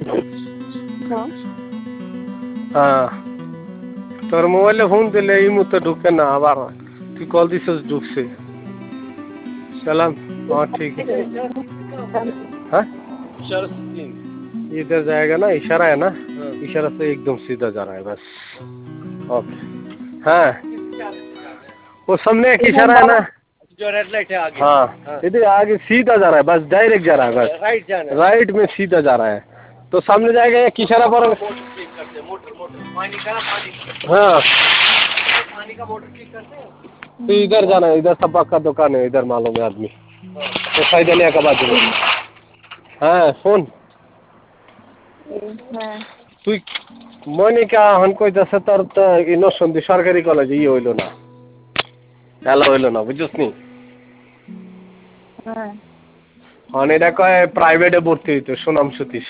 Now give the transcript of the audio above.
হ্যাঁ তোর মোবাইলে ফোন দিলে এই মুহূর্তে ঢুকে না আবার তুই কল দিছিস ঢুকছে সালাম हाँ ठीक है हाँ इधर जाएगा ना इशारा है ना इशारा से एकदम सीधा जा रहा है बस ओके हाँ वो सामने एक इशारा है ना जो रेड लाइट है आगे हाँ इधर आगे सीधा जा रहा है बस डायरेक्ट जा रहा है बस राइट जाना है राइट में सीधा जा रहा है तो सामने जाएगा एक इशारा पर हाँ पानी का मोटर ठीक करते हैं तो इधर जाना है इधर सबक का दुकान है इधर मालूम है आदमी तो साइडलिया का बाजू में हाँ फोन তুই মনিকা হন কইতাছে তোর তো ইনোসন্দি সরকারি কলেজে ই হইল না হ্যালো হইল না বুঝছস নি হ্যাঁ এটা কয় প্রাইভেটে ভর্তি হইতো সুনাম সতীশ